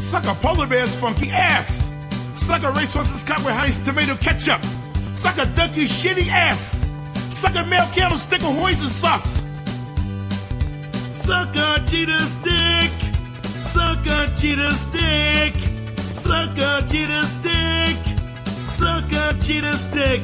Suck a polar bear's funky ass. Suck a racehorse's cock with honey tomato ketchup. Suck a donkey's shitty ass. Suck a male candlestick with hoisin sauce. Suck a cheetah's dick. Suck a cheetah's dick. Suck a cheetah's dick. Suck a cheetah's dick.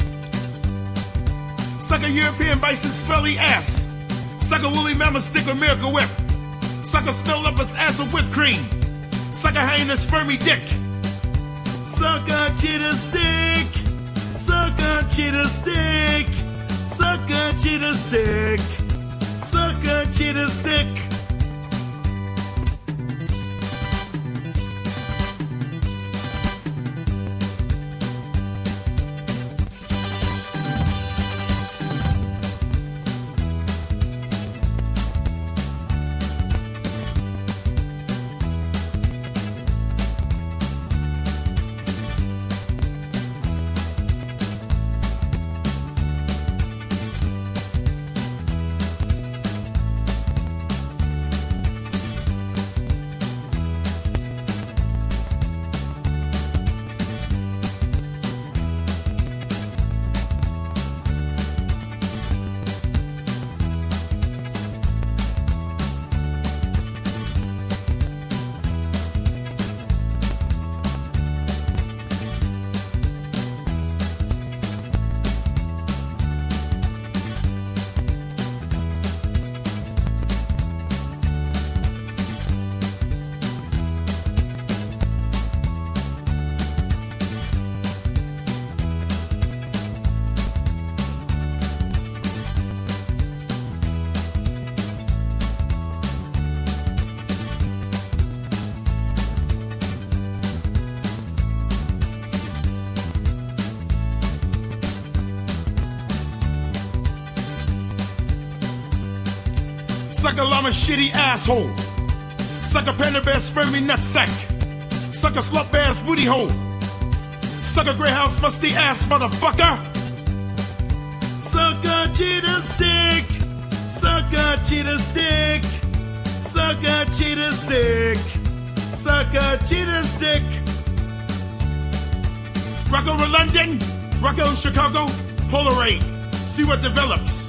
Suck a European bison's smelly ass. Suck a woolly mammoth stick with Miracle Whip. Suck a snow leopard's ass with whipped cream. Suck a hyena's spermy dick. Suck a cheetah's dick. Suck a cheetah's dick. Suck a cheetah's dick. Suck a cheetah's dick. Suck a llama shitty asshole. Suck a panda bear spermy nutsack. Suck a slut bear's booty hole. Suck a greyhound's musty ass motherfucker. Suck a cheetah's dick. Suck a cheetah's dick. Suck a cheetah's dick. Suck a cheetah's dick. Rocco to London. Rocco Chicago. Polaroid. See what develops.